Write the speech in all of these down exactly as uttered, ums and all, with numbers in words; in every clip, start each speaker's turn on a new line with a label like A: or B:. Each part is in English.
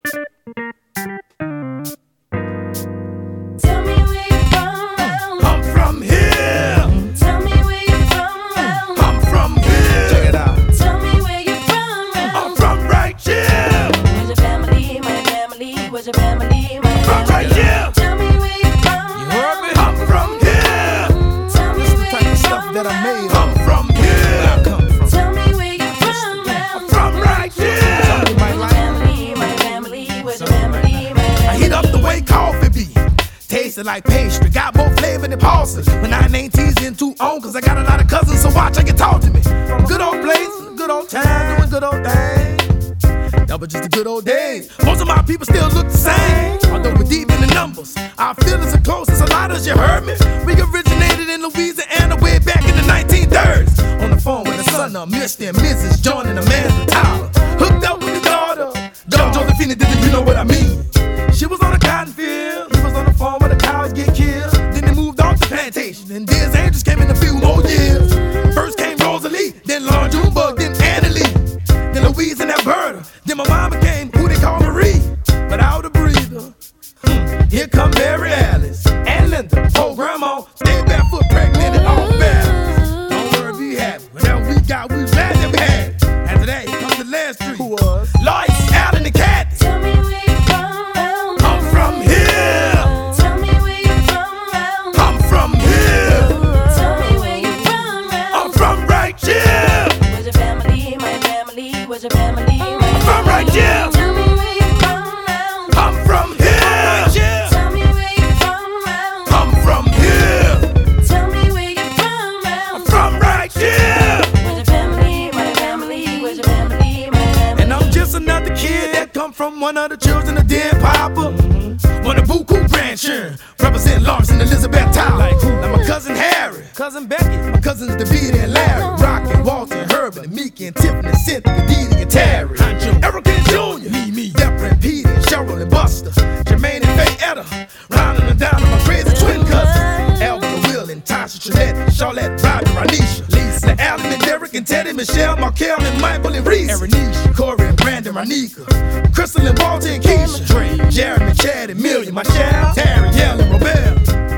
A: Tell me where you're from.
B: I'm from here.
A: Tell me where you're from.
B: I'm from here. Check it out.
A: Tell me where you're from.
B: I'm from right here.
A: Where's your family? My family. Where's your family? My
B: From
A: family.
B: right here.
A: Tell me where you're from.
B: You heard me? I'm from here.
A: Tell me
C: This is the
A: where
C: type
A: you're
C: of stuff
A: from.
C: that I made.
B: I'm from here.
C: I come from.
A: Tell me where you're from.
B: I'm from right here.
C: Some of my life.
A: Family, my family. Where's your family? My
B: I
A: family.
B: heat up the way coffee be. Tasting like pastry, got more flavor than pulses. When I ain't teasing too on, cause I got a lot of cousins, so watch, I can talk to me. Good old place, good old time, doing good old things. That was just the good old days. Most of my people still look the same. Although we're deep in the numbers, our feelings are close as a lot as you heard me. We originated in Louisiana way back in the nineteen thirties. On the phone with the son of Mister and Missus joining the man of Tyler. Hooked up with his daughter, Young Josephina, did you know what I mean? She was on a cotton field, he was on the farm where the cows get killed. Then they moved off the plantation, and Diz Angels came in a few more years. First came Rosalie, then Lauren Junebug, then Annie Lee, then Louise and Alberta. Then my mama came, who they call Marie, without a breather. Hmm. Here come Mary Alice, and Linda, old grandma, stay barefoot, pregnant, and all balance. Don't worry, be happy. Whatever we got, we glad that we had it. After that, here comes the last three.
C: Who was?
B: Lois, Allen, and Kathy.
A: Tell me where you're from.
B: I'm from here.
A: Tell me where you're from.
B: I'm from here.
A: Tell me where you're from.
B: I'm from right here.
A: Where's your family? My family. Where's your family? My
B: I'm from right here.
A: Tell me where you're from.
B: I'm from here.
A: Tell me where you're from.
B: I'm from here.
A: Tell me where you're from.
B: I'm from right here.
A: Where's your family? My family. Where's your family? My family.
B: And I'm just another kid that come from one of the children of dead Papa. One of Buku grandchildren, represent Lawrence and Elizabeth Tyler. Like who? Like my cousin Harry, cousin Becky, my cousins David and Larry, Rocky, Walter, and Herbert, and Meek and Tiffany, Cynthia, Dee and Terry, Eric and Junior, me, me, Deborah and Peter, and Cheryl and Buster, Jermaine and Faye Etta, rounding them down to my crazy twin cousins, Alvin and Will and Tasha Trinette, Charlotte, Bobby, Ranisha, Lisa, Alan and Derek and Teddy, Michelle, Markel and Michael and Reese, Erinisha, Corey and Brandon, Ranika, Crystal and Walter and Keisha, Dre, Jeremy, Chad and Million, Michelle, Terry, Yell and Robert,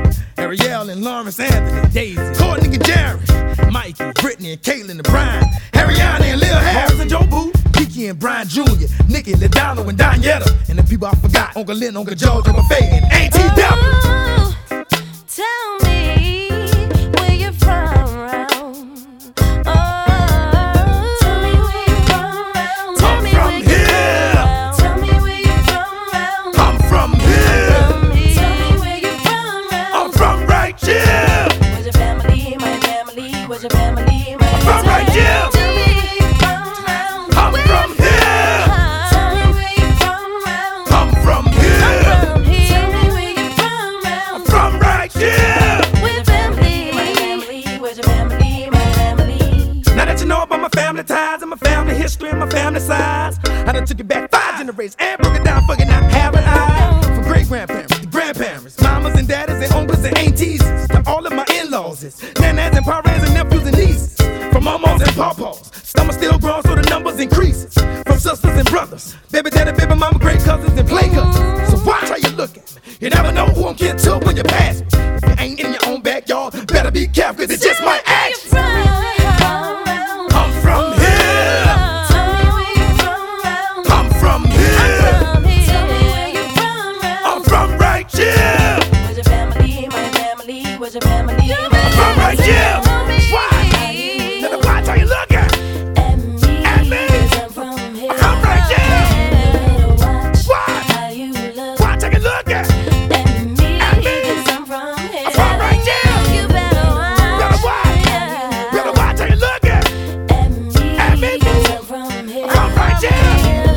B: Ariel and Lawrence Anthony, Daisy, Courtney and Jared, Mikey, Brittany and Caitlin and Brian, Ariana and Lil Harris and Joe Boo, Kiki and Brian Junior, Nikki, Ladonna and Donietta, and the people I forgot, Uncle Lynn, Uncle George, Uncle Faye, and Auntie Deborah.
A: Ooh, tell me where you're from. Oh, tell me where you're from. Tell
B: I'm
A: me
B: from
A: where you're
B: here.
A: from. Tell me where you're from.
B: I'm from here.
A: Tell me where you're from.
B: I'm from right here.
A: Where's your family? My family. Where's your family? My
B: from right here.
A: Tell me where you're from.
B: I'm from here.
A: Tell me where you're from.
B: I'm from here.
A: From here. Tell me where you're from.
B: I'm from right here.
A: Where's your family? My family. Where's your family? My family.
B: Now that you know about my family ties and my family history and my family size, I done took it back five generations and broke it down, fucking out, haven't I? From great grandparents to grandparents, mamas and daddies and uncles and aunties, to all of my in-laws, nanas and parents and nephews and nieces, from mamas and pawpaws. Some are still grown, so the numbers increases. From sisters and brothers, baby daddy, baby mama, great cousins and play cousins. So watch how you look at me. You never know who I'm getting to when you pass me. If you ain't in your own backyard, better be careful, cause it just might ask you. I'm from here. I'm from here. I'm from right here.
A: Where's your family? My family. Where's your family?
B: I'm from right here. Why? Now watch how you look at me.
A: At me.
B: At me.
A: I'm from here.
B: I'm from right here.
A: Watch
B: Why?
A: how you look
B: Watch how you look at me.
A: at me.
B: At me.
A: 'Cause I'm from here.
B: I'm from right here.
A: You better watch.
B: Better watch. Better watch how you look at me.
A: At me.
B: At me.
A: 'Cause I'm from here.
B: I'm right here.